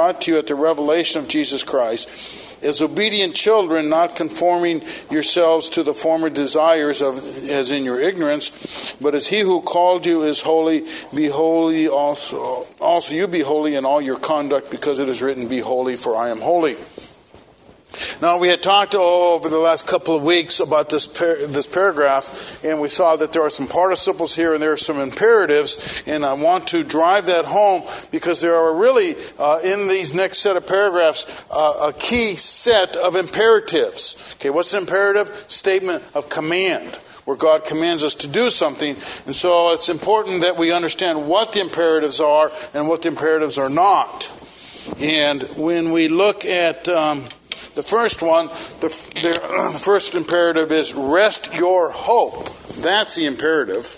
brought to you at the revelation of Jesus Christ. As obedient children, not conforming yourselves to the former desires of as in your ignorance, but as he who called you is holy, be holy also. Also you be holy in all your conduct, because it is written, be holy, for I am holy. Now, we had talked over the last couple of weeks about this paragraph, and we saw that there are some participles here and there are some imperatives, and I want to drive that home because there are really, in these next set of paragraphs, a key set of imperatives. Okay, what's an imperative? Statement of command, where God commands us to do something, and so it's important that we understand what the imperatives are and what the imperatives are not. And when we look at the first one, the first imperative is rest your hope. That's the imperative.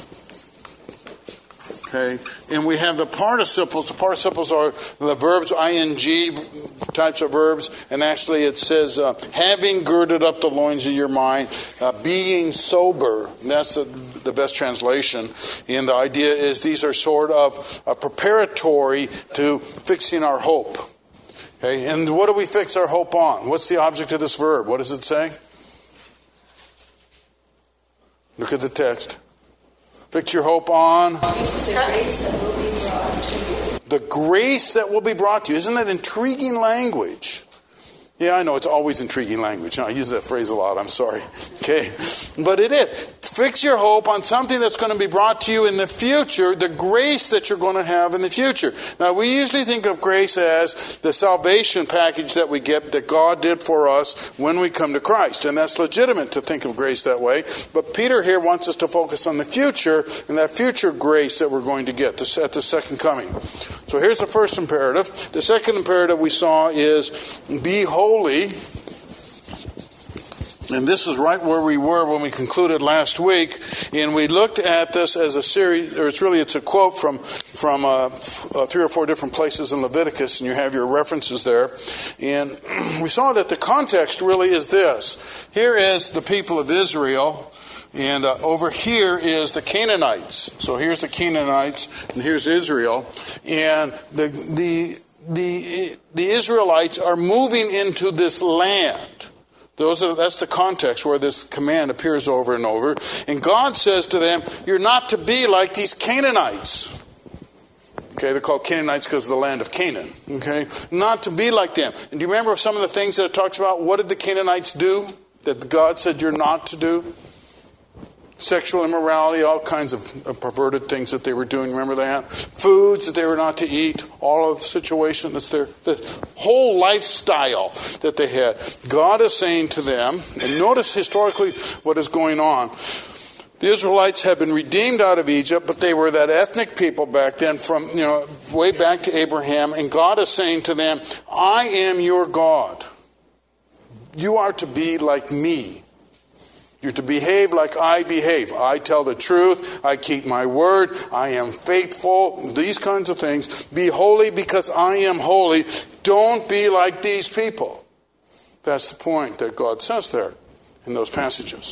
Okay, and we have the participles. The participles are the verbs, ing types of verbs, and actually it says, having girded up the loins of your mind, being sober. That's the best translation. And the idea is these are sort of preparatory to fixing our hope. Okay, and what do we fix our hope on? What's the object of this verb? What does it say? Look at the text. Fix your hope on the grace that will be brought to you. Isn't that intriguing language? Yeah, I know it's always intriguing language. I use that phrase a lot. I'm sorry. Okay, but it is. Fix your hope on something that's going to be brought to you in the future, the grace that you're going to have in the future. Now, we usually think of grace as the salvation package that we get that God did for us when we come to Christ. And that's legitimate to think of grace that way. But Peter here wants us to focus on the future and that future grace that we're going to get at the second coming. So here's the first imperative. The second imperative we saw is be holy. And this is right where we were when we concluded last week. And we looked at this as a series, or it's a quote from 3 or 4 different places in Leviticus, and you have your references there. And we saw that the context really is this. Here is the people of Israel, and over here is the Canaanites. So here's the Canaanites, and here's Israel. And the Israelites are moving into this land. That's the context where this command appears over and over. And God says to them, you're not to be like these Canaanites. Okay, they're called Canaanites because of the land of Canaan. Okay, not to be like them. And do you remember some of the things that it talks about? What did the Canaanites do that God said you're not to do? Sexual immorality, all kinds of perverted things that they were doing. Remember that? Foods that they were not to eat. All of the situation that's there. The whole lifestyle that they had. God is saying to them, and notice historically what is going on. The Israelites had been redeemed out of Egypt, but they were that ethnic people back then from, way back to Abraham. And God is saying to them, I am your God. You are to be like me. You're to behave like I behave. I tell the truth. I keep my word. I am faithful. These kinds of things. Be holy because I am holy. Don't be like these people. That's the point that God says there in those passages.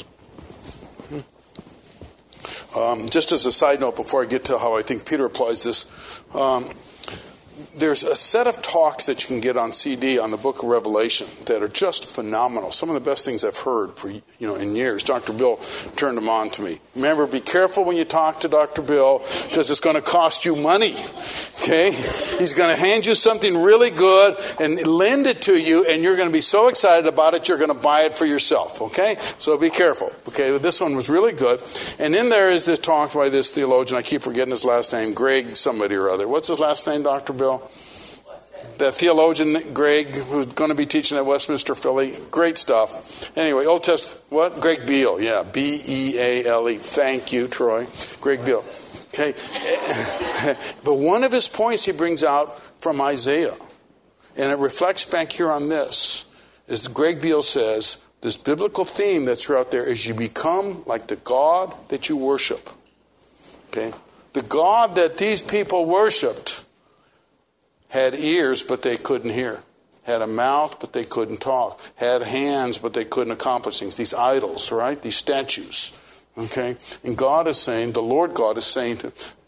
Just as a side note before I get to how I think Peter applies this, there's a set of talks that you can get on CD on the book of Revelation that are just phenomenal. Some of the best things I've heard for in years. Dr. Bill turned them on to me. Remember, be careful when you talk to Dr. Bill because it's going to cost you money. Okay? He's going to hand you something really good and lend it to you, and you're going to be so excited about it you're going to buy it for yourself. Okay? So be careful. Okay? This one was really good. And then there is this talk by this theologian. I keep forgetting his last name. Greg somebody or other. What's his last name, Dr. Bill? That theologian, Greg, who's going to be teaching at Westminster, Philly. Great stuff. Anyway, Old Testament, what? Greg Beale. Yeah, B-E-A-L-E. Thank you, Troy. Greg Beale. Okay. But one of his points he brings out from Isaiah, and it reflects back here on this, is Greg Beale says, this biblical theme that's out there is you become like the God that you worship. Okay. The God that these people worshipped had ears, but they couldn't hear. Had a mouth, but they couldn't talk. Had hands, but they couldn't accomplish things. These idols, right? These statues. Okay? And God is saying, the Lord God is saying,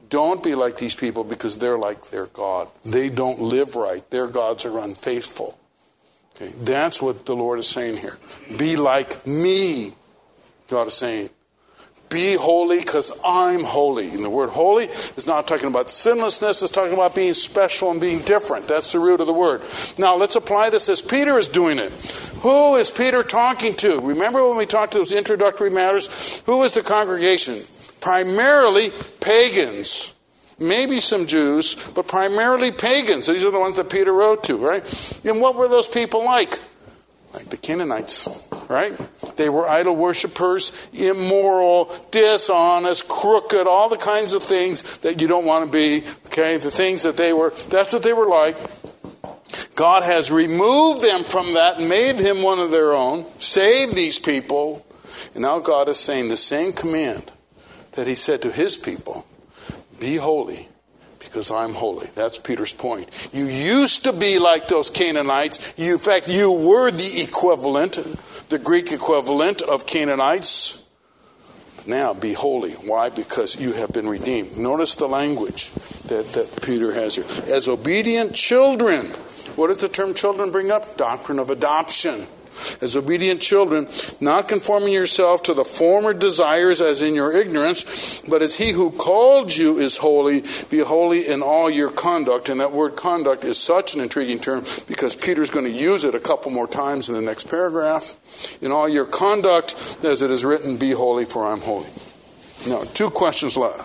Don't be like these people because they're like their God. They don't live right. Their gods are unfaithful. Okay, that's what the Lord is saying here. Be like me, God is saying. Be holy because I'm holy. And the word holy is not talking about sinlessness. It's talking about being special and being different. That's the root of the word. Now let's apply this as Peter is doing it. Who is Peter talking to? Remember when we talked to those introductory matters? Who is the congregation? Primarily pagans. Maybe some Jews, but primarily pagans. These are the ones that Peter wrote to, right? And what were those people like? Like the Canaanites, right? They were idol worshipers, immoral, dishonest, crooked, all the kinds of things that you don't want to be, okay? The things that they were, that's what they were like. God has removed them from that and made him one of their own, saved these people, and now God is saying the same command that he said to his people. Be holy, because I'm holy. That's Peter's point. You used to be like those Canaanites. In fact, you were the equivalent, the Greek equivalent of Canaanites. Now be holy. Why? Because you have been redeemed. Notice the language that Peter has here. As obedient children. What does the term children bring up? Doctrine of adoption. As obedient children, not conforming yourself to the former desires as in your ignorance, but as he who called you is holy, be holy in all your conduct. And that word conduct is such an intriguing term because Peter's going to use it a couple more times in the next paragraph. In all your conduct, as it is written, be holy, for I'm holy. Now, 2 questions left.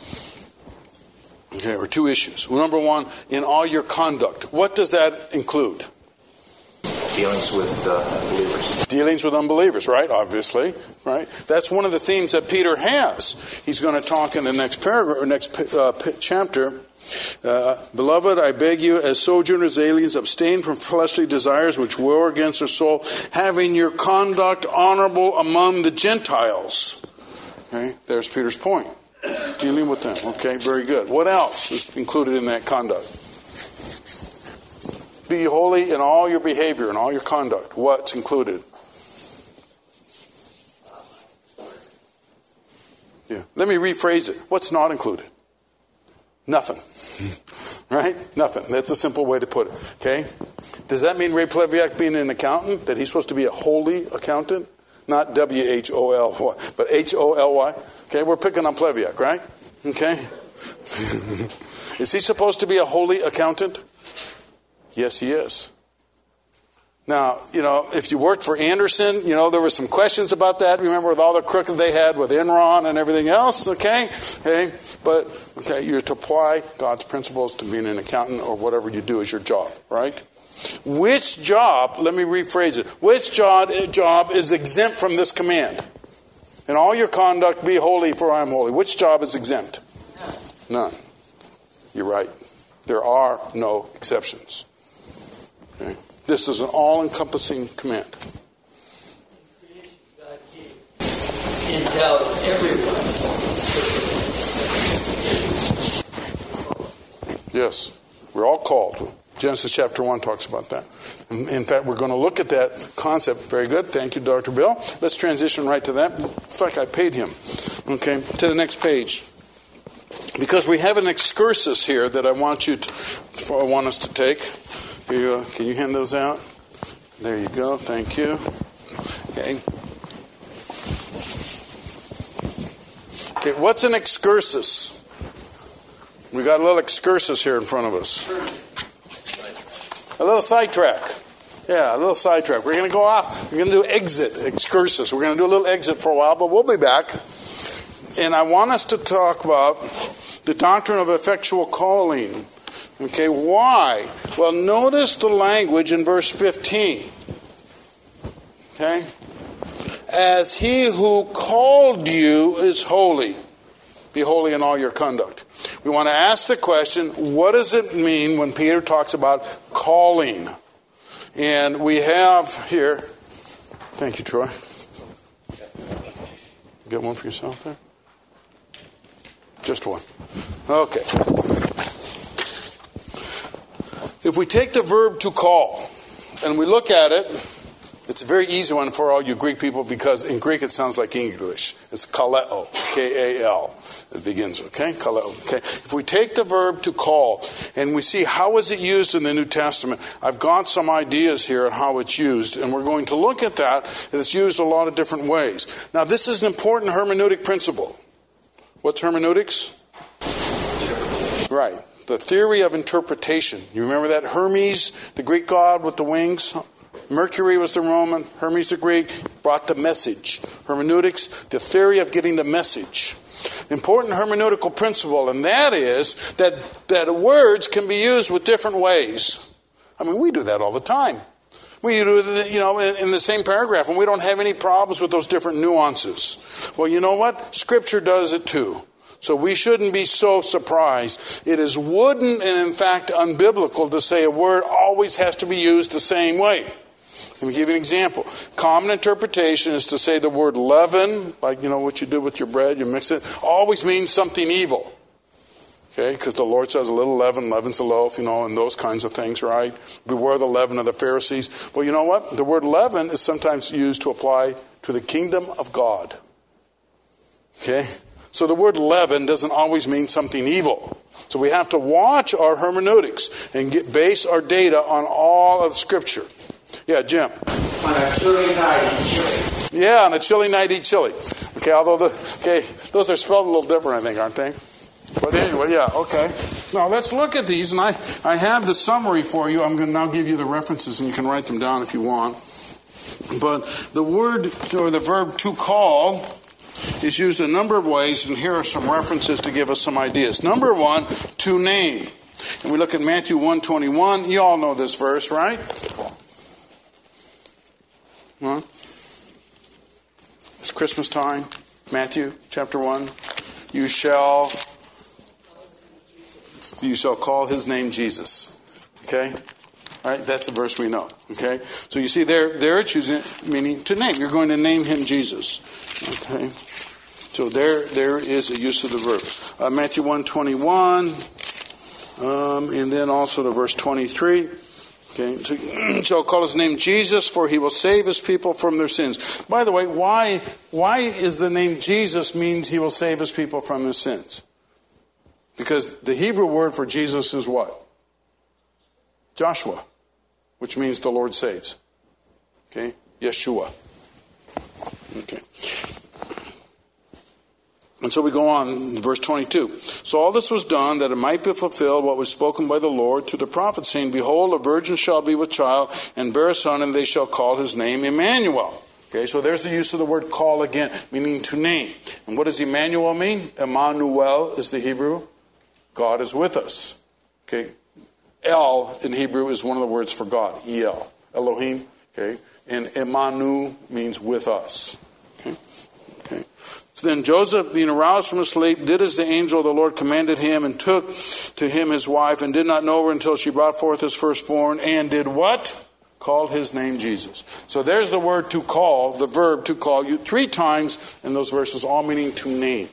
Okay, or 2 issues. Number 1, in all your conduct. What does that include? Dealings with unbelievers. Dealings with unbelievers, right? Obviously, right? That's one of the themes that Peter has. He's going to talk in the next paragraph or next chapter. Beloved, I beg you, as sojourners, aliens, abstain from fleshly desires which war against your soul, having your conduct honorable among the Gentiles. Okay, there's Peter's point. Dealing with them. Okay, very good. What else is included in that conduct? Be holy in all your behavior and all your conduct. What's included? Yeah. Let me rephrase it. What's not included? Nothing. Right? Nothing. That's a simple way to put it. Okay? Does that mean Ray Pleviak being an accountant, that he's supposed to be a holy accountant? Not W-H-O-L-Y, but H-O-L-Y. Okay, we're picking on Pleviak, right? Okay? Is he supposed to be a holy accountant? Yes, he is. Now, if you worked for Anderson, there were some questions about that. Remember with all the crooked they had with Enron and everything else, okay? But you're to apply God's principles to being an accountant or whatever you do as your job, right? Which job, let me rephrase it, which job is exempt from this command? In all your conduct, be holy, for I am holy. Which job is exempt? None. You're right. There are no exceptions. Okay. This is an all-encompassing command. God endowed everyone. Yes, we're all called. Genesis chapter 1 talks about that. In fact, we're going to look at that concept. Very good. Thank you, Dr. Bill. Let's transition right to that. It's like I paid him. Okay, to the next page. Because we have an excursus here that I want us to take. Here you go. Can you hand those out? There you go. Thank you. Okay. Okay, what's an excursus? We got a little excursus here in front of us. A little sidetrack. Yeah, a little sidetrack. We're going to go off. We're going to do excursus. We're going to do a little exit for a while, but we'll be back. And I want us to talk about the doctrine of effectual calling. Okay, why? Well, notice the language in verse 15. Okay? As he who called you is holy, be holy in all your conduct. We want to ask the question, what does it mean when Peter talks about calling? And we have here, thank you, Troy. Get one for yourself there? Just one. Okay. If we take the verb to call and we look at it, it's a very easy one for all you Greek people because in Greek it sounds like English. It's kaleo, K-A-L. It begins, okay? Kaleo, okay? If we take the verb to call and we see how is it used in the New Testament, I've got some ideas here on how it's used, and we're going to look at that. It's used a lot of different ways. Now, this is an important hermeneutic principle. What's hermeneutics? Right. The theory of interpretation. You remember that? Hermes, the Greek god with the wings. Mercury was the Roman. Hermes, the Greek, brought the message. Hermeneutics, the theory of getting the message. Important hermeneutical principle, and that is that words can be used with different ways. I mean, we do that all the time. We do it, in the same paragraph, and we don't have any problems with those different nuances. Well, you know what? Scripture does it too. So we shouldn't be so surprised. It is wooden and, in fact, unbiblical to say a word always has to be used the same way. Let me give you an example. Common interpretation is to say the word leaven, like what you do with your bread, you mix it, always means something evil. Okay, because the Lord says a little leaven leavens the loaf, and those kinds of things, right? Beware the leaven of the Pharisees. Well, you know what? The word leaven is sometimes used to apply to the kingdom of God. Okay? So the word leaven doesn't always mean something evil. So we have to watch our hermeneutics and base our data on all of Scripture. Yeah, Jim. On a chilly night, eat chili. Yeah, on a chilly night, eat chili. Okay, although those are spelled a little different, I think, aren't they? But anyway, yeah, okay. Now let's look at these, and I have the summary for you. I'm going to now give you the references, and you can write them down if you want. But the word or the verb to call is used a number of ways, and here are some references to give us some ideas. Number one, to name. And we look at Matthew 1:21. You all know this verse, right? Huh? It's Christmas time. Matthew chapter 1. You shall call his name Jesus. Okay? All right, that's the verse we know. Okay? So you see there it's using meaning to name. You're going to name him Jesus. Okay? So there is a use of the verb. Matthew 1:21, and then also to verse 23. Okay, so shall call his name Jesus, for he will save his people from their sins. By the way, why is the name Jesus means he will save his people from their sins? Because the Hebrew word for Jesus is what? Joshua, which means the Lord saves. Okay, Yeshua. Okay. And so we go on, verse 22. So all this was done that it might be fulfilled what was spoken by the Lord to the prophet, saying, Behold, a virgin shall be with child, and bear a son, and they shall call his name Emmanuel. Okay, so there's the use of the word call again, meaning to name. And what does Emmanuel mean? Emmanuel is the Hebrew. God is with us. Okay, El in Hebrew is one of the words for God. El, Elohim. Okay, and Emmanuel means with us. So then Joseph, being aroused from his sleep, did as the angel of the Lord commanded him, and took to him his wife, and did not know her until she brought forth his firstborn, and did what? Called his name Jesus. So there's the word to call, the verb to call, you 3 times in those verses, all meaning to name.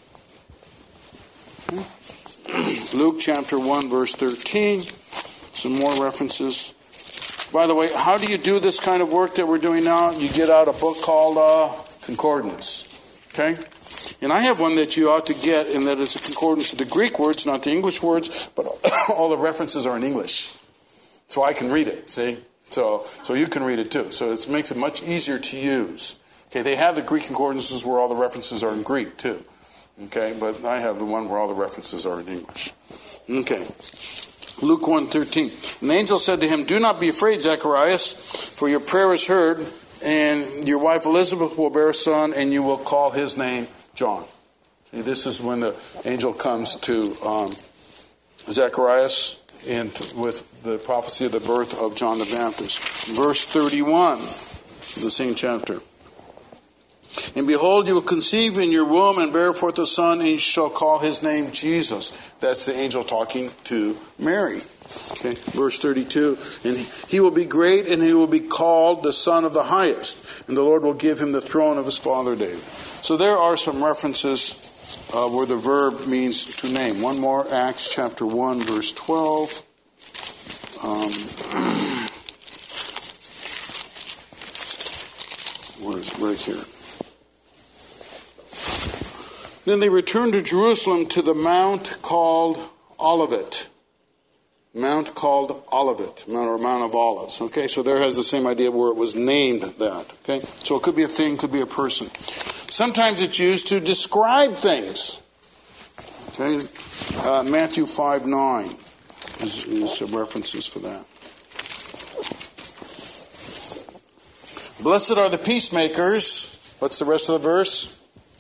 Luke chapter 1, verse 13. Some more references. By the way, how do you do this kind of work that we're doing now? You get out a book called Concordance. Okay? And I have one that you ought to get, and that is a concordance of the Greek words, not the English words, but all the references are in English. So I can read it, see? So you can read it too. So it makes it much easier to use. Okay, they have the Greek concordances where all the references are in Greek too. Okay, but I have the one where all the references are in English. Okay. Luke 1:13. And the angel said to him, Do not be afraid, Zacharias, for your prayer is heard, and your wife Elizabeth will bear a son, and you will call his name John. See, this is when the angel comes to Zacharias and with the prophecy of the birth of John the Baptist. Verse 31 of the same chapter. And behold, you will conceive in your womb and bear forth a son, and you shall call his name Jesus. That's the angel talking to Mary. Okay, verse 32. And he will be great, and he will be called the Son of the Highest. And the Lord will give him the throne of his father David. So there are some references where the verb means to name. One more, Acts chapter 1, verse 12. Where is it? Right here. Then they returned to Jerusalem to the mount called Olivet. Mount called Olivet, Mount of Olives. Okay, so there has the same idea where it was named that. Okay, so it could be a thing, could be a person. Sometimes it's used to describe things. Okay, Matthew 5:9 is some references for that. Blessed are the peacemakers. What's the rest of the verse?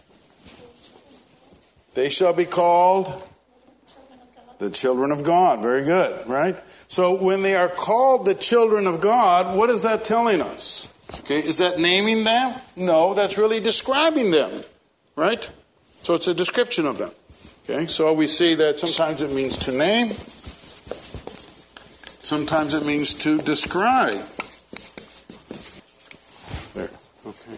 They shall be called the children of God. Very good, right? So when they are called the children of God, what is that telling us? Okay, is that naming them? No, that's really describing them, right? So it's a description of them. Okay, so we see that sometimes it means to name, sometimes it means to describe. There, okay.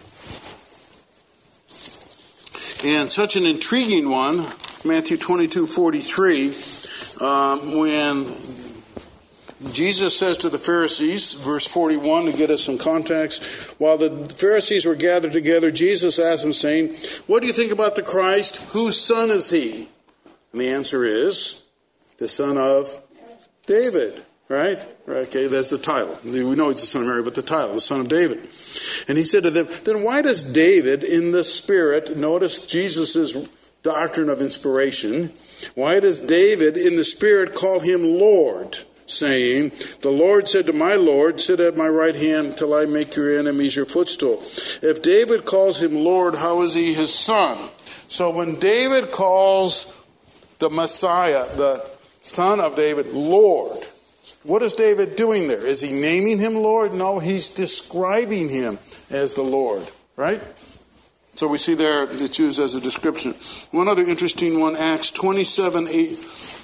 And such an intriguing one, Matthew 22:43, when Jesus says to the Pharisees, verse 41, to get us some context, while the Pharisees were gathered together, Jesus asked them, saying, "What do you think about the Christ? Whose son is he?" And the answer is, the son of David, right? Okay, that's the title. We know he's the son of Mary, but the title, the son of David. And he said to them, then why does David in the Spirit, notice Jesus' doctrine of inspiration, why does David in the Spirit call him Lord, saying, the Lord said to my Lord, sit at my right hand till I make your enemies your footstool. If David calls him Lord, how is he his son? So when David calls the Messiah, the son of David, Lord, what is David doing there? Is he naming him Lord? No, he's describing him as the Lord, right? So we see there it's used as a description. One other interesting one, Acts 27:8.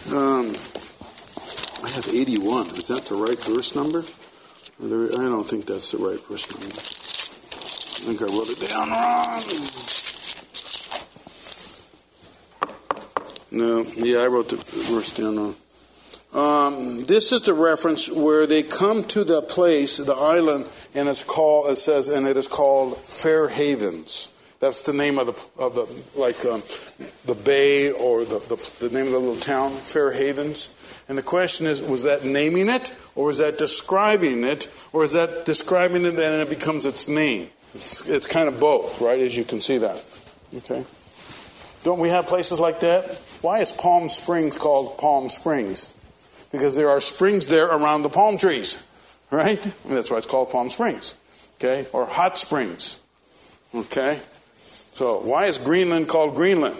I have 81. Is that the right verse number? I don't think that's the right verse number. I think I wrote it down wrong. No, yeah, I wrote the verse down wrong. This is the reference where they come to the place, the island, and it is called Fair Havens. That's the name of the bay or the name of the little town, Fair Havens. And the question is, was that naming it, or was that describing it, or is that describing it and it becomes its name? It's kind of both, right? As you can see that. Okay. Don't we have places like that? Why is Palm Springs called Palm Springs? Because there are springs there around the palm trees, right? And that's why it's called Palm Springs. Okay? Or Hot Springs. Okay? So why is Greenland called Greenland?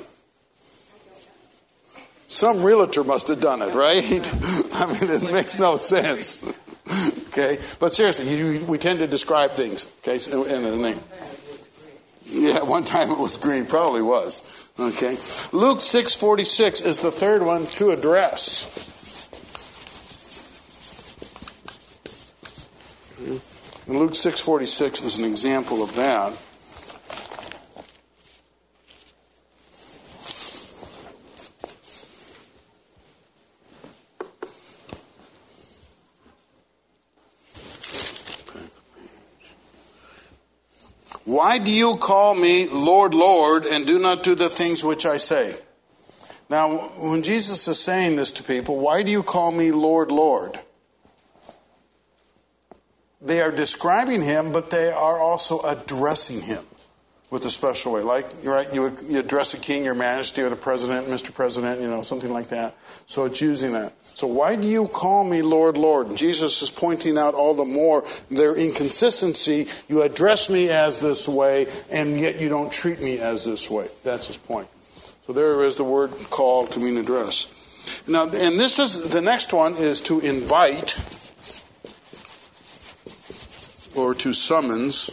Some realtor must have done it, right? I mean, it makes no sense. Okay? But seriously, we tend to describe things, okay, in a name. Yeah, one time it was green, probably was. Okay. Luke 6:46 is the third one to address. And Luke 6:46 is an example of that. Why do you call me Lord, Lord, and do not do the things which I say? Now, when Jesus is saying this to people, why do you call me Lord, Lord? They are describing him, but they are also addressing him with a special way. Like, right, you address a king, your majesty, or the president, Mr. President, something like that. So it's using that. So why do you call me Lord, Lord? And Jesus is pointing out all the more their inconsistency. You address me as this way, and yet you don't treat me as this way. That's his point. So there is the word call to mean address. Now, and this is the next one is to invite or to summons.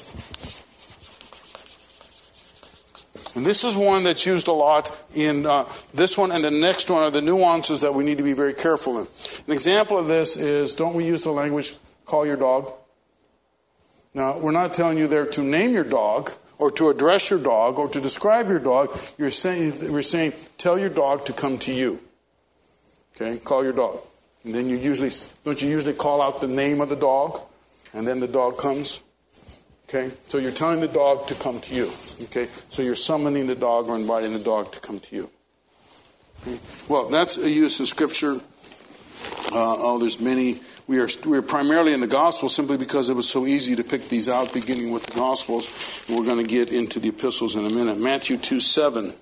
And this is one that's used a lot in this one and the next one are the nuances that we need to be very careful in. An example of this is, don't we use the language, call your dog? Now, we're not telling you there to name your dog or to address your dog or to describe your dog. We're saying, tell your dog to come to you. Okay, call your dog. And then don't you usually call out the name of the dog? And then the dog comes? Okay? So you're telling the dog to come to you. Okay? So you're summoning the dog or inviting the dog to come to you. Okay? Well, that's a use in Scripture. There's many. We are primarily in the Gospels simply because it was so easy to pick these out, beginning with the Gospels. We're going to get into the epistles in a minute. Matthew 2:7.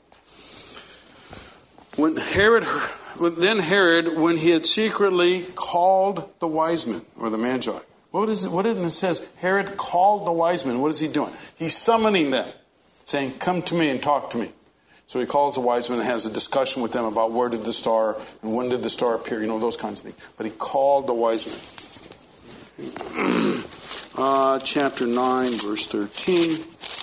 Then Herod, when he had secretly called the wise men, or the magi. What is it says? Herod called the wise men. What is he doing? He's summoning them, saying, come to me and talk to me. So he calls the wise men and has a discussion with them about where did the star and when did the star appear, those kinds of things. But he called the wise men. Chapter 9, verse 13.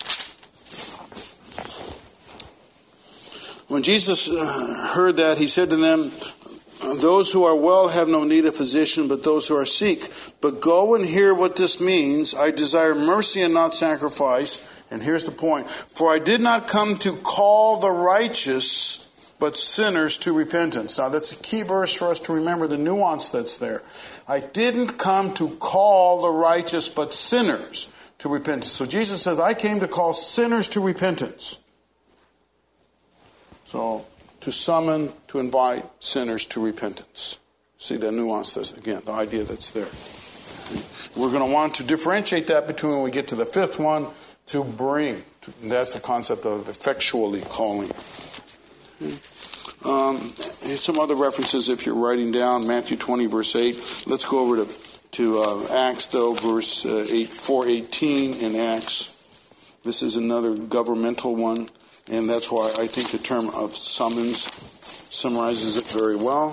When Jesus heard that, he said to them, those who are well have no need of physician, but those who are sick. But go and hear what this means. I desire mercy and not sacrifice. And here's the point. For I did not come to call the righteous, but sinners to repentance. Now that's a key verse for us to remember the nuance that's there. I didn't come to call the righteous, but sinners to repentance. So Jesus says, I came to call sinners to repentance. So, to summon, to invite sinners to repentance. See the nuance, that's, again, the idea that's there. We're going to want to differentiate that between when we get to the fifth one, to bring. That's the concept of effectually calling. Here's some other references if you're writing down. Matthew 20, verse 8. Let's go over to Acts, though, verse 4:18 in Acts. This is another governmental one. And that's why I think the term of summons summarizes it very well.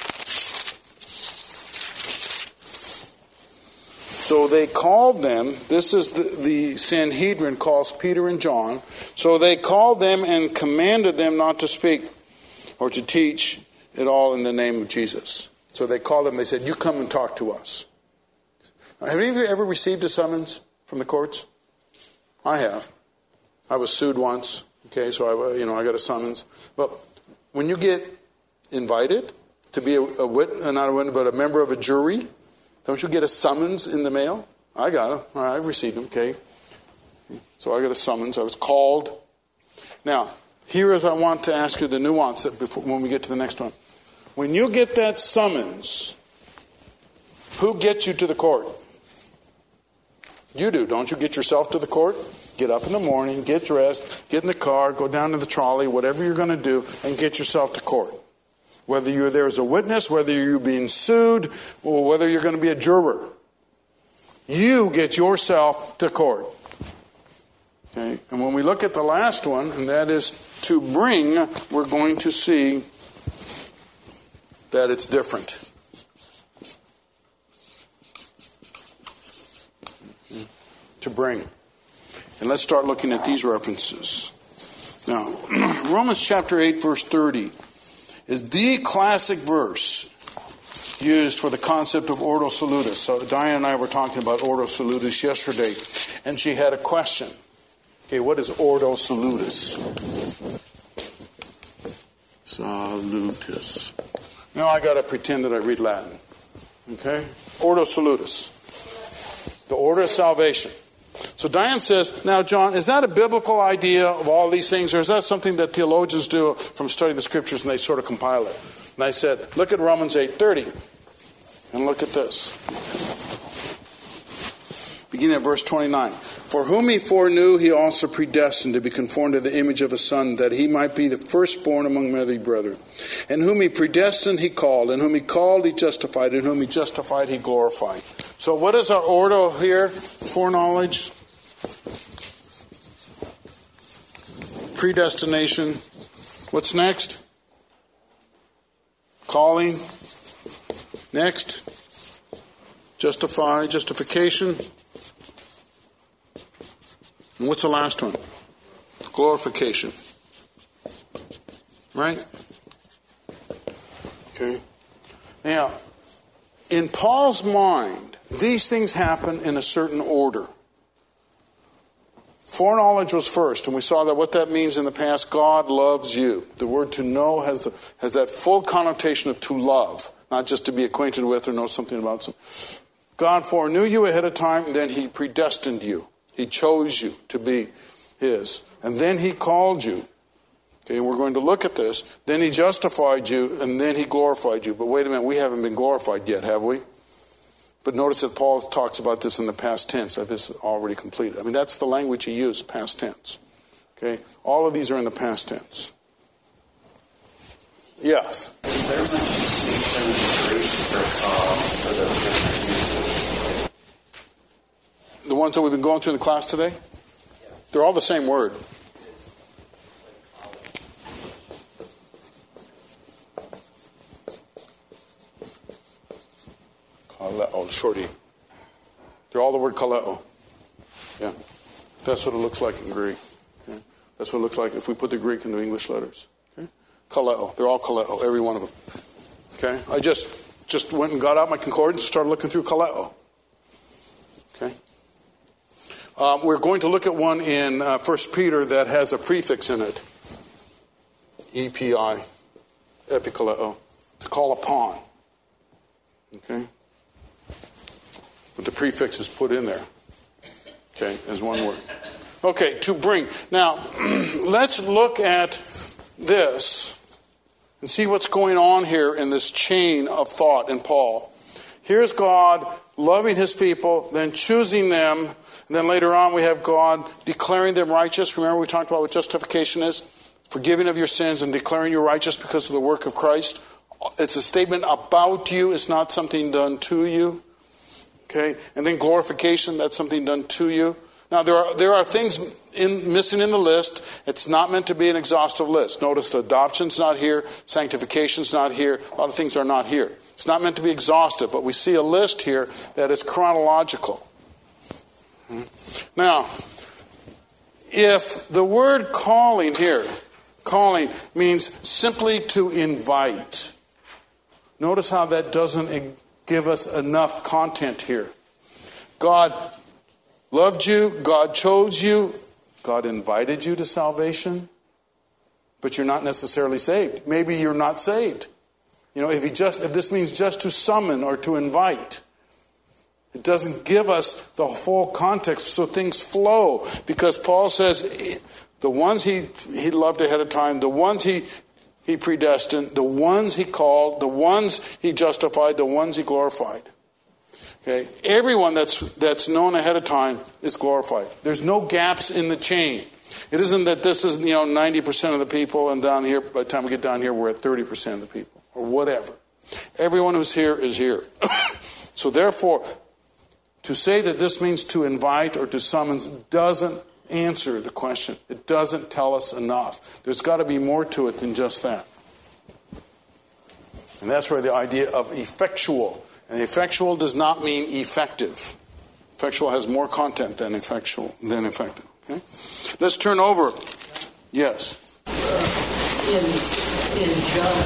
So they called them, this is the Sanhedrin calls Peter and John. So they called them and commanded them not to speak or to teach at all in the name of Jesus. So they called them, they said, you come and talk to us. Have any of you ever received a summons from the courts? I have. I was sued once. Okay, so I got a summons. But when you get invited to be not a witness, but a member of a jury, don't you get a summons in the mail? I got them. All right, I've received them. Okay, so I got a summons. I was called. Now, here is I want to ask you the nuance when we get to the next one. When you get that summons, who gets you to the court? You do, don't you? Get yourself to the court. Get up in the morning, get dressed, get in the car, go down to the trolley, whatever you're going to do, and get yourself to court. Whether you're there as a witness, whether you're being sued, or whether you're going to be a juror. You get yourself to court. Okay? And when we look at the last one, and that is to bring, we're going to see that it's different. To bring. And let's start looking at these references. Now, Romans chapter 8, verse 30 is the classic verse used for the concept of ordo salutis. So Diane and I were talking about ordo salutis yesterday, and she had a question. Okay, what is ordo salutis? Salutis. Now I got to pretend that I read Latin. Okay? Ordo salutis. The order of salvation. So Diane says, now John, is that a biblical idea of all these things, or is that something that theologians do from studying the scriptures and they sort of compile it? And I said, look at Romans 8:30 and look at this. Beginning at verse 29. For whom he foreknew, he also predestined to be conformed to the image of a son, that he might be the firstborn among many brethren. And whom he predestined, he called. And whom he called, he justified. And whom he justified, he glorified. So what is our ordo here? Foreknowledge, predestination. What's next? Calling. Next. Justification. And what's the last one? Glorification. Right? Okay. Now, in Paul's mind, these things happen in a certain order. Foreknowledge was first, and we saw that what that means in the past, God loves you. The word to know has that full connotation of to love, not just to be acquainted with or know something about some. God foreknew you ahead of time, and then he predestined you. He chose you to be his. And then he called you. Okay, we're going to look at this. Then he justified you, and then he glorified you. But wait a minute, we haven't been glorified yet, have we? But notice that Paul talks about this in the past tense. This is already completed. I mean, that's the language he used, past tense. Okay, all of these are in the past tense. Yes? Is there much distinction for the different uses? The ones that we've been going through in the class today? Yeah. They're all the same word. Kaleo, shorty. They're all the word kaleo. Yeah. That's what it looks like in Greek. Okay? That's what it looks like if we put the Greek into English letters. Okay? Kaleo. They're all kaleo, every one of them. Okay? I just went and got out my concordance and started looking through kaleo. Okay? We're going to look at one in 1 Peter that has a prefix in it. EPI. Epikaleo. To call upon. Okay? But the prefix is put in there. Okay, as one word. Okay, to bring. Now, let's look at this and see what's going on here in this chain of thought in Paul. Here's God loving his people, then choosing them, and then later on we have God declaring them righteous. Remember we talked about what justification is? Forgiving of your sins and declaring you righteous because of the work of Christ. It's a statement about you. It's not something done to you. Okay, and then glorification, that's something done to you. Now, there are things missing in the list. It's not meant to be an exhaustive list. Notice adoption's not here. Sanctification's not here. A lot of things are not here. It's not meant to be exhaustive, but we see a list here that is chronological. Now, if the word calling here, calling means simply to invite. Notice how that doesn't give us enough content here. God loved you. God chose you. God invited you to salvation. But you're not necessarily saved. Maybe you're not saved. You know, if this means just to summon or to invite, it doesn't give us the full context so things flow. Because Paul says the ones he loved ahead of time, the ones he predestined, the ones he called, the ones he justified, the ones he glorified. Okay, everyone that's known ahead of time is glorified. There's no gaps in the chain. It isn't that this is 90% of the people, and down here, by the time we get down here, we're at 30% of the people, or whatever. Everyone who's here is here. So therefore, to say that this means to invite or to summons doesn't answer the question. It doesn't tell us enough. There's got to be more to it than just that. And that's where the idea of effectual. And effectual does not mean effective. Effectual has more content than effective. Okay? Let's turn over. Yes. In John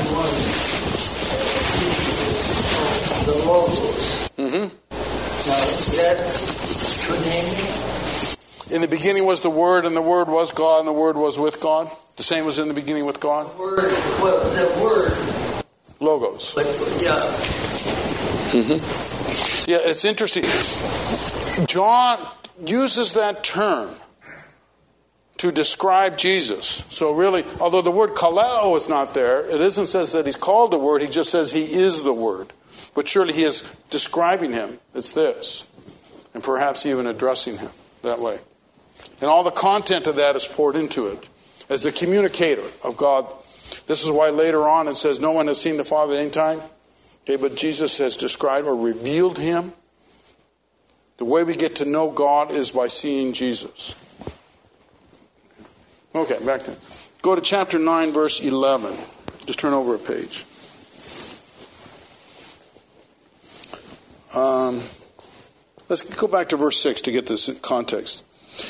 1, the Logos. Mm-hmm. Now, is that true name? In the beginning was the Word, and the Word was God, and the Word was with God. The same was in the beginning with God. The Word. Logos. Yeah. Mm-hmm. Yeah, it's interesting. John uses that term to describe Jesus. So really, although the word kaleo is not there, it isn't says that he's called the Word, he just says he is the Word. But surely he is describing him. It's this. And perhaps even addressing him that way. And all the content of that is poured into it as the communicator of God. This is why later on it says no one has seen the Father at any time. Okay, but Jesus has described or revealed him. The way we get to know God is by seeing Jesus. Okay, back to go to chapter 9, verse 11. Just turn over a page. Let's go back to verse 6 to get this in context.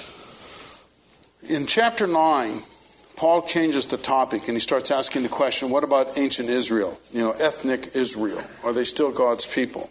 In chapter 9, Paul changes the topic and he starts asking the question, what about ancient Israel? Ethnic Israel. Are they still God's people?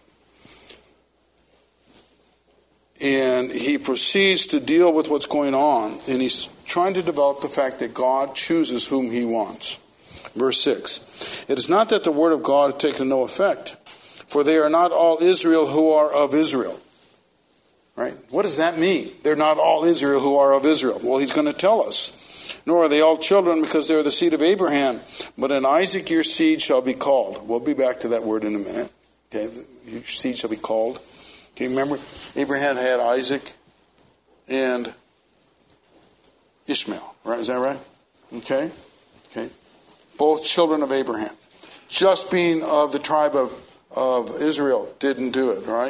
And he proceeds to deal with what's going on, and he's trying to develop the fact that God chooses whom he wants. Verse 6. It is not that the word of God has taken no effect, for they are not all Israel who are of Israel. Right? What does that mean? They're not all Israel who are of Israel. Well, he's going to tell us. Nor are they all children because they are the seed of Abraham. But in Isaac your seed shall be called. We'll be back to that word in a minute. Okay, your seed shall be called. Okay, remember, Abraham had Isaac and Ishmael. Right? Is that right? Okay. Both children of Abraham. Just being of the tribe of Israel didn't do it, right?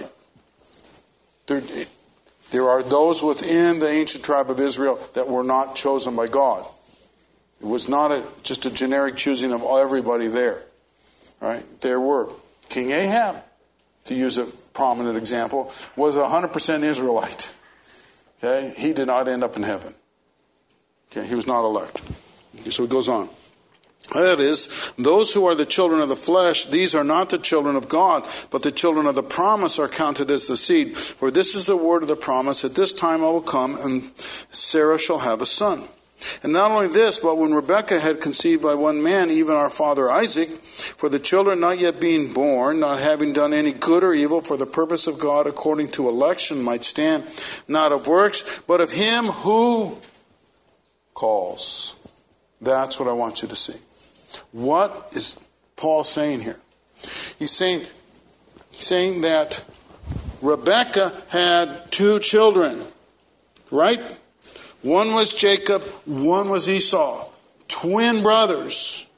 There are those within the ancient tribe of Israel that were not chosen by God. It was not just a generic choosing of everybody there. Right? There were. King Ahab, to use a prominent example, was 100% Israelite. Okay? He did not end up in heaven. Okay? He was not elect. Okay, so it goes on. That is, those who are the children of the flesh, these are not the children of God, but the children of the promise are counted as the seed. For this is the word of the promise, at this time I will come, and Sarah shall have a son. And not only this, but when Rebekah had conceived by one man, even our father Isaac, for the children not yet being born, not having done any good or evil, for the purpose of God according to election might stand, not of works, but of him who calls. That's what I want you to see. What is Paul saying here? He's saying that Rebekah had two children, right? One was Jacob, one was Esau, twin brothers.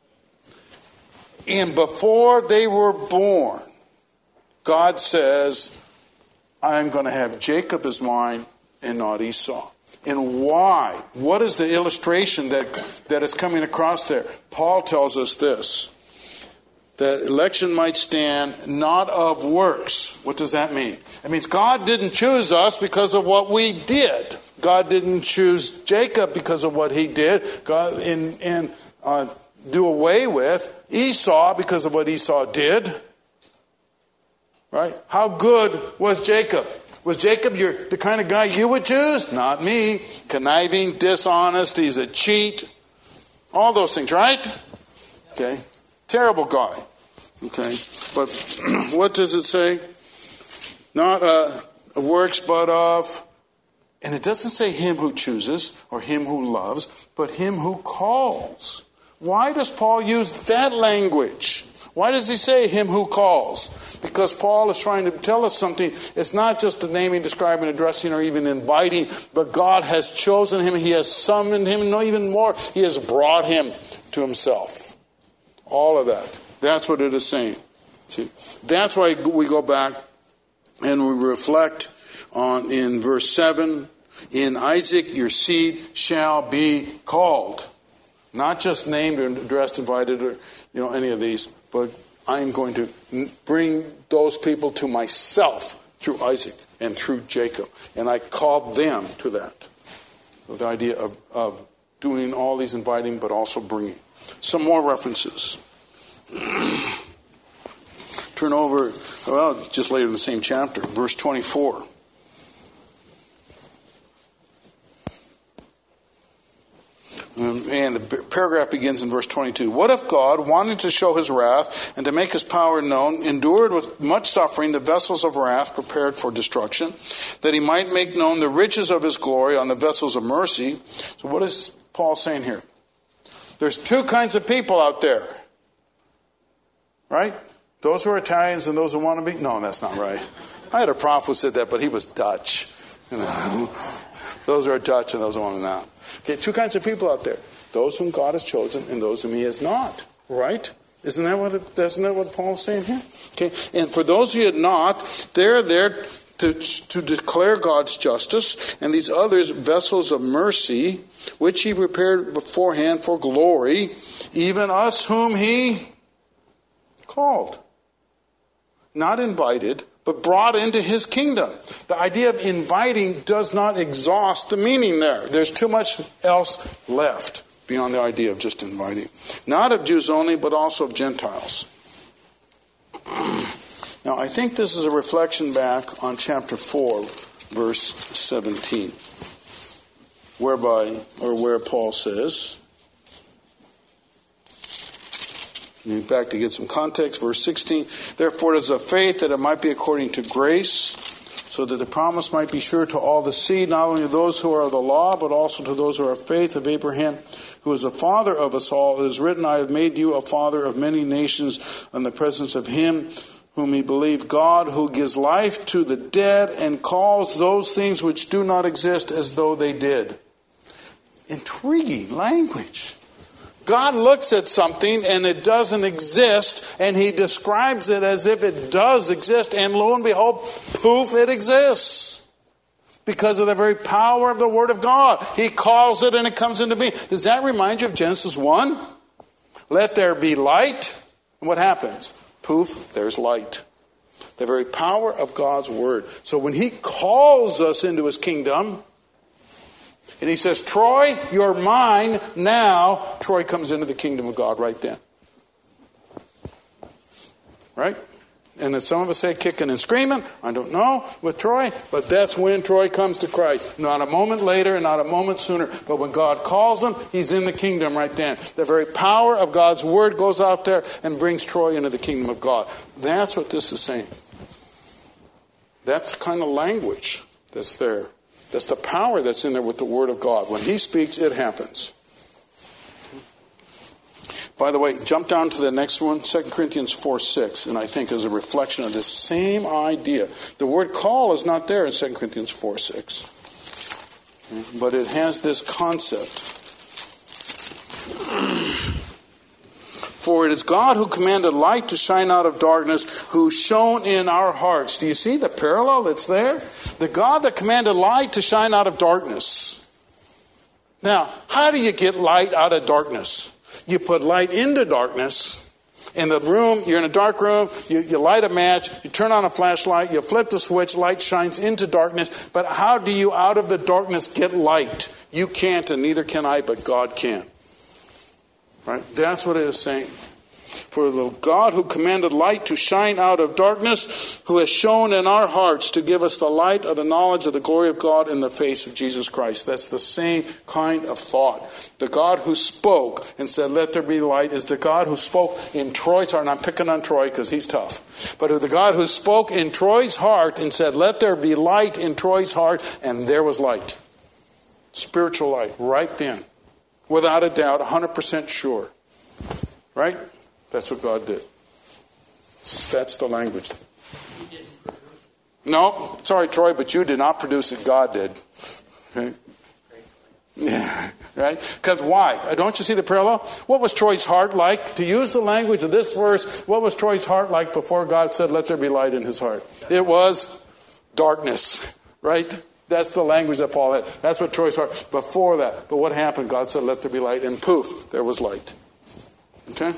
And before they were born, God says, I'm going to have Jacob as mine and not Esau. And why? What is the illustration that is coming across there? Paul tells us this, that election might stand not of works. What does that mean? It means God didn't choose us because of what we did. God didn't choose Jacob because of what he did. God and do away with Esau because of what Esau did. Right? How good was Jacob? Was Jacob the kind of guy you would choose? Not me. Conniving, dishonest, he's a cheat. All those things, right? Okay. Terrible guy. Okay. But what does it say? Not of works, but of... And it doesn't say him who chooses or him who loves, but him who calls. Why does Paul use that language? Why does he say him who calls? Because Paul is trying to tell us something. It's not just the naming, describing, addressing, or even inviting, but God has chosen him. He has summoned him. No, even more, he has brought him to himself. All of that. That's what it is saying. See, that's why we go back and we reflect on in verse 7, in Isaac your seed shall be called. Not just named or addressed, invited, or any of these, but I am going to bring those people to myself through Isaac and through Jacob. And I called them to that. So the idea of doing all these inviting, but also bringing. Some more references. Turn over, just later in the same chapter, verse 24. And the paragraph begins in verse 22. What if God, wanting to show his wrath and to make his power known, endured with much suffering the vessels of wrath prepared for destruction, that he might make known the riches of his glory on the vessels of mercy? So what is Paul saying here? There's two kinds of people out there. Right? Those who are Italians and those who want to be? No, that's not right. I had a prof who said that, but he was Dutch. Those who are Dutch and those who want to not. Okay, two kinds of people out there. Those whom God has chosen and those whom he has not. Right? Isn't that what Paul's saying here? Okay, and for those who had not, they're there to declare God's justice, and these others vessels of mercy, which he prepared beforehand for glory, even us whom he called. Not invited, but brought into his kingdom. The idea of inviting does not exhaust the meaning there. There's too much else left beyond the idea of just inviting. Not of Jews only, but also of Gentiles. Now, I think this is a reflection back on chapter 4, verse 17, where Paul says, back to get some context, verse 16, therefore it is of faith that it might be according to grace, so that the promise might be sure to all the seed, not only those who are of the law, but also to those who are of faith, of Abraham, who is the father of us all. It is written, I have made you a father of many nations in the presence of him whom he believed, God, who gives life to the dead and calls those things which do not exist as though they did. Intriguing language. God looks at something and it doesn't exist, and he describes it as if it does exist, and lo and behold, poof, it exists. Because of the very power of the Word of God. He calls it and it comes into being. Does that remind you of Genesis 1? Let there be light. And what happens? Poof, there's light. The very power of God's Word. So when he calls us into his kingdom, and he says, Troy, you're mine now. Troy comes into the kingdom of God right then. Right? And as some of us say, kicking and screaming, I don't know with Troy, but that's when Troy comes to Christ. Not a moment later, not a moment sooner. But when God calls him, he's in the kingdom right then. The very power of God's Word goes out there and brings Troy into the kingdom of God. That's what this is saying. That's the kind of language that's there. That's the power that's in there with the Word of God. When he speaks, it happens. By the way, jump down to the next one, 2 Corinthians 4:6, and I think is a reflection of this same idea. The word call is not there in 2 Corinthians 4:6, but it has this concept. For it is God who commanded light to shine out of darkness, who shone in our hearts. Do you see the parallel that's there? The God that commanded light to shine out of darkness. Now, how do you get light out of darkness? You put light into darkness. In the room, you're in a dark room, you light a match, you turn on a flashlight, you flip the switch, light shines into darkness. But how do you out of the darkness get light? You can't, and neither can I, but God can. Right? That's what it is saying. For the God who commanded light to shine out of darkness, who has shone in our hearts to give us the light of the knowledge of the glory of God in the face of Jesus Christ. That's the same kind of thought. The God who spoke and said, let there be light, is the God who spoke in Troy's heart. And I'm picking on Troy because he's tough. But the God who spoke in Troy's heart and said, let there be light in Troy's heart, and there was light. Spiritual light right then. Without a doubt, 100% sure. Right? That's what God did. That's the language. No, sorry, Troy, but you did not produce it. God did. Okay? Yeah, right? Because why? Don't you see the parallel? What was Troy's heart like? To use the language of this verse, what was Troy's heart like before God said, let there be light in his heart? It was darkness, right? That's the language that Paul had. That's what Troy's heart, before that. But what happened? God said, let there be light, and poof, there was light. Okay?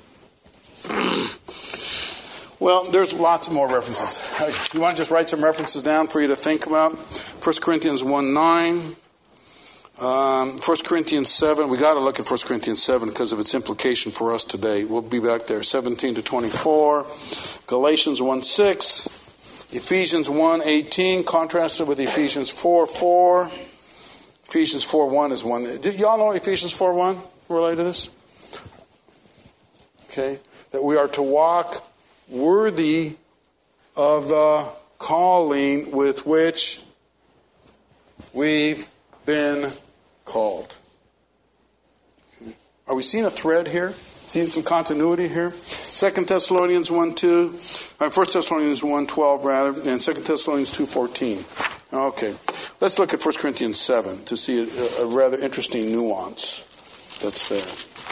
Well, there's lots more references. You want to just write some references down for you to think about? 1 Corinthians 1:9. 1 Corinthians 7. We got to look at 1 Corinthians 7 because of its implication for us today. We'll be back there. 17 to 24. Galatians 1:6. Ephesians 1:18 contrasted with Ephesians 4:4. Ephesians 4:1 is one. Did y'all know Ephesians 4:1 related to this? Okay. That we are to walk worthy of the calling with which we've been called. Okay. Are we seeing a thread here? Seeing some continuity here? 2 Thessalonians 1:2, 1 Thessalonians 1:12 rather, and 2 Thessalonians 2:14. Okay. Let's look at 1 Corinthians 7 to see a rather interesting nuance that's there.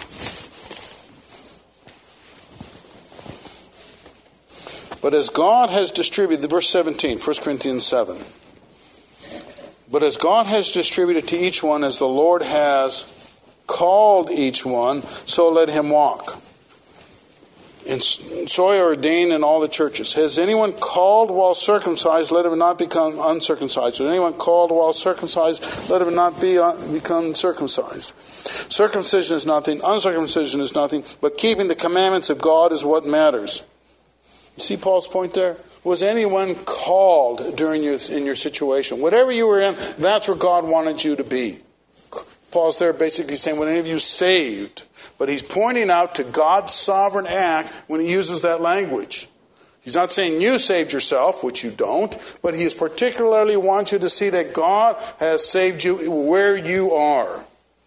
But as God has distributed, verse 17, 1 Corinthians 7. But as God has distributed to each one as the Lord has called each one, so let him walk. And so I ordain in all the churches. Has anyone called while circumcised? Let him not become uncircumcised. Has anyone called while circumcised? Let him not become circumcised. Circumcision is nothing. Uncircumcision is nothing. But keeping the commandments of God is what matters. You see Paul's point there? Was anyone called in your situation? Whatever you were in, that's where God wanted you to be. Paul's there basically saying, when any of you saved, but he's pointing out to God's sovereign act when he uses that language. He's not saying you saved yourself, which you don't, but he particularly wants you to see that God has saved you where you are.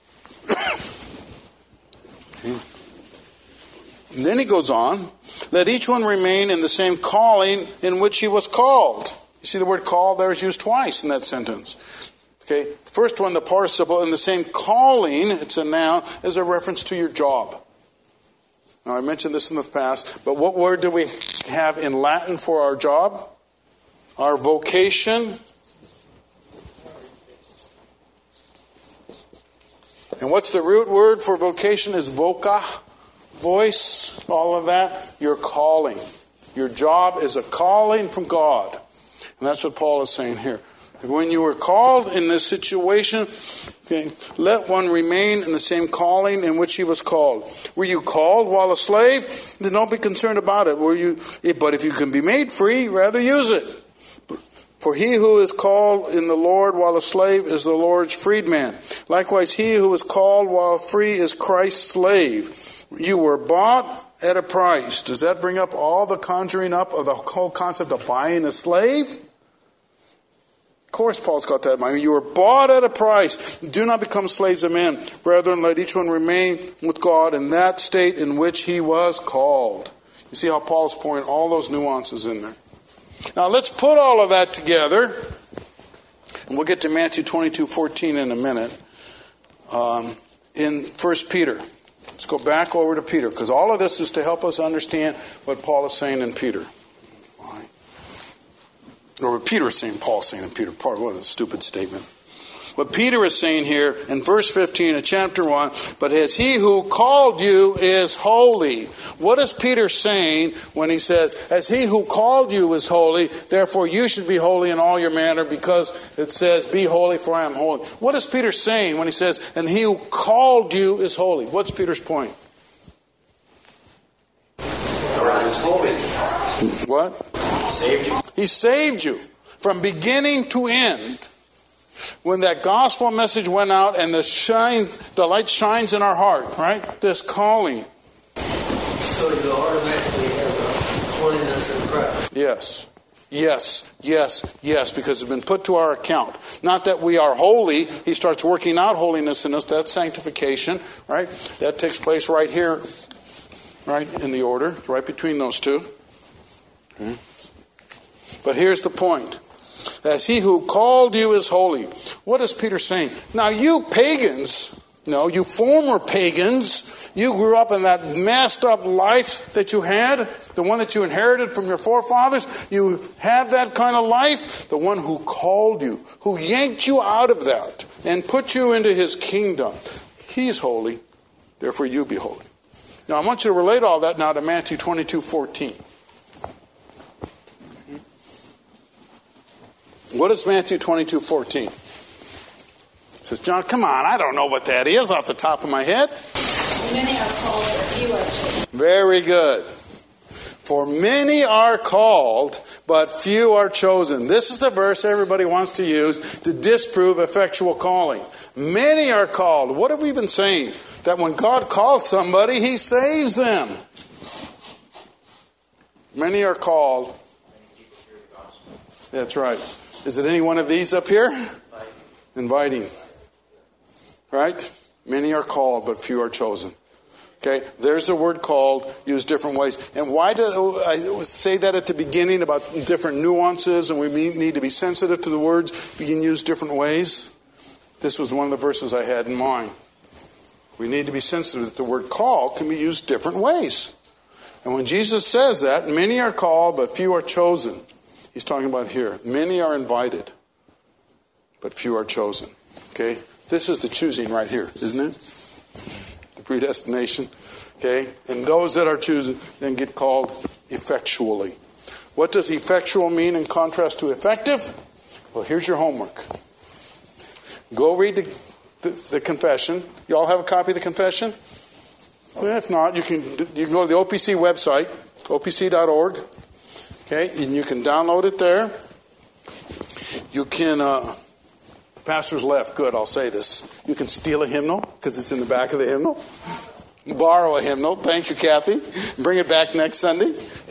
And then he goes on, let each one remain in the same calling in which he was called. You see the word called there is used twice in that sentence. Okay, first one, the participle, in the same calling, it's a noun, is a reference to your job. Now I mentioned this in the past, but what word do we have in Latin for our job? Our vocation. And what's the root word for vocation is voca. Voice, all of that, your calling. Your job is a calling from God. And that's what Paul is saying here. When you were called in this situation, okay, let one remain in the same calling in which he was called. Were you called while a slave? Then don't be concerned about it. But if you can be made free, rather use it. For he who is called in the Lord while a slave is the Lord's freedman. Likewise, he who is called while free is Christ's slave. You were bought at a price. Does that bring up all the conjuring up of the whole concept of buying a slave? Of course, Paul's got that in mind. You were bought at a price. Do not become slaves of men. Brethren, let each one remain with God in that state in which he was called. You see how Paul's pouring all those nuances in there. Now, let's put all of that together. And we'll get to Matthew 22:14 in a minute. In 1 Peter. Let's go back over to Peter, because all of this is to help us understand what Paul is saying in Peter. Or what Peter is saying, Paul is saying in Peter. What a stupid statement. What Peter is saying here in verse 15 of chapter 1, but as he who called you is holy. What is Peter saying when he says, as he who called you is holy, therefore you should be holy in all your manner, because it says, be holy for I am holy. What is Peter saying when he says, and he who called you is holy? What's Peter's point? God is holy. What? He saved you. He saved you from beginning to end. When that gospel message went out and the light shines in our heart, right? This calling. So you automatically have a holiness in Christ. Yes. Yes, yes, yes, because it's been put to our account. Not that we are holy. He starts working out holiness in us. That's sanctification, right? That takes place right here, right in the order. It's right between those two. Okay. But here's the point. As he who called you is holy. What is Peter saying? Now you pagans, you former pagans, you grew up in that messed up life that you had, the one that you inherited from your forefathers. You had that kind of life. The one who called you, who yanked you out of that and put you into his kingdom. He's holy, therefore you be holy. Now I want you to relate all that now to Matthew 22:14. What is Matthew 22:14? It says, John, come on, I don't know what that is off the top of my head. Many are called, but few are chosen. Very good. For many are called, but few are chosen. This is the verse everybody wants to use to disprove effectual calling. Many are called. What have we been saying? That when God calls somebody, he saves them. Many are called. That's right. Is it any one of these up here? Inviting. Right? Many are called, but few are chosen. Okay, there's the word called, used different ways. And why do I say that at the beginning about different nuances and we need to be sensitive to the words being used different ways? This was one of the verses I had in mind. We need to be sensitive that the word call can be used different ways. And when Jesus says that, many are called, but few are chosen. He's talking about here. Many are invited, but few are chosen. Okay? This is the choosing right here, isn't it? The predestination. Okay? And those that are chosen then get called effectually. What does effectual mean in contrast to effective? Well, here's your homework. Go read the confession. You all have a copy of the confession? Well, if not, you can go to the OPC website, opc.org. Okay, and you can download it there. You can, the pastor's left, good, I'll say this. You can steal a hymnal, because it's in the back of the hymnal. Borrow a hymnal, thank you, Kathy. Bring it back next Sunday.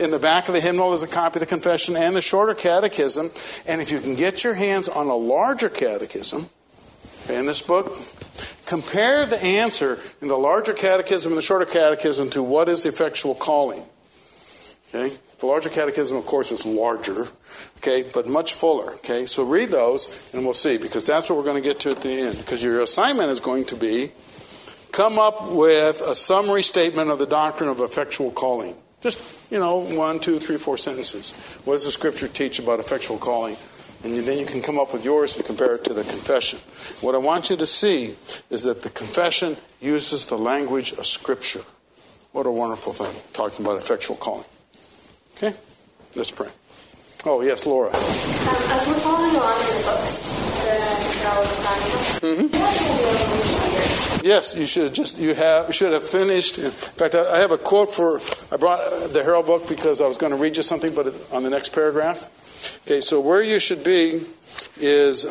In the back of the hymnal is a copy of the confession and the shorter catechism. And if you can get your hands on a larger catechism, in this book, compare the answer in the larger catechism and the shorter catechism to what is effectual calling. Okay? The larger catechism, of course, is larger, okay, but much fuller. Okay? So read those and we'll see, because that's what we're going to get to at the end. Because your assignment is going to be come up with a summary statement of the doctrine of effectual calling. Just, 1, 2, 3, 4 sentences. What does the Scripture teach about effectual calling? And then you can come up with yours and compare it to the confession. What I want you to see is that the confession uses the language of Scripture. What a wonderful thing, talking about effectual calling. Okay? Let's pray. Oh, yes, Laura. As we're following along in the books, Yes, you should have finished. In fact, I have a quote I brought the Herald book because I was going to read you something, but on the next paragraph. Okay, so where you should be is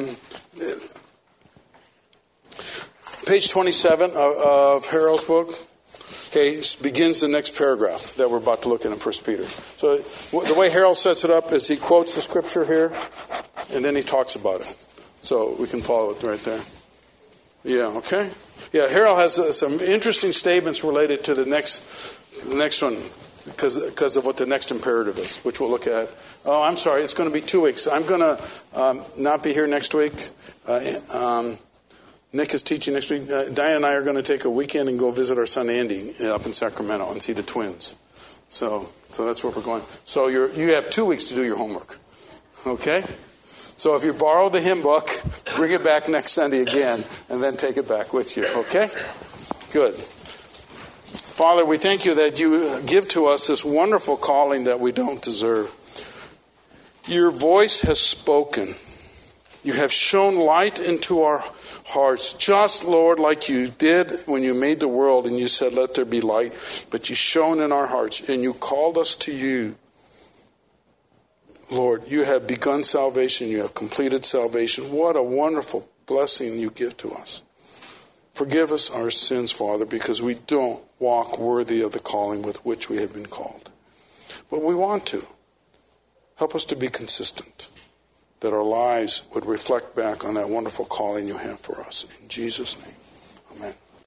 page 27 of Harold's book. Okay, begins the next paragraph that we're about to look at in 1 Peter. So the way Harold sets it up is he quotes the Scripture here, and then he talks about it. So we can follow it right there. Yeah, okay? Yeah, Harold has some interesting statements related to the next one because of what the next imperative is, which we'll look at. Oh, I'm sorry, it's going to be 2 weeks. I'm going to not be here next week. Nick is teaching next week. Diane and I are going to take a weekend and go visit our son Andy up in Sacramento and see the twins. So that's where we're going. So you have 2 weeks to do your homework. Okay? So if you borrow the hymn book, bring it back next Sunday again, and then take it back with you. Okay? Good. Father, we thank you that you give to us this wonderful calling that we don't deserve. Your voice has spoken. You have shone light into our hearts, just, Lord, like you did when you made the world and you said, let there be light. But you shone in our hearts and you called us to you. Lord, you have begun salvation. You have completed salvation. What a wonderful blessing you give to us. Forgive us our sins, Father, because we don't walk worthy of the calling with which we have been called. But we want to. Help us to be consistent, that our lives would reflect back on that wonderful calling you have for us. In Jesus' name.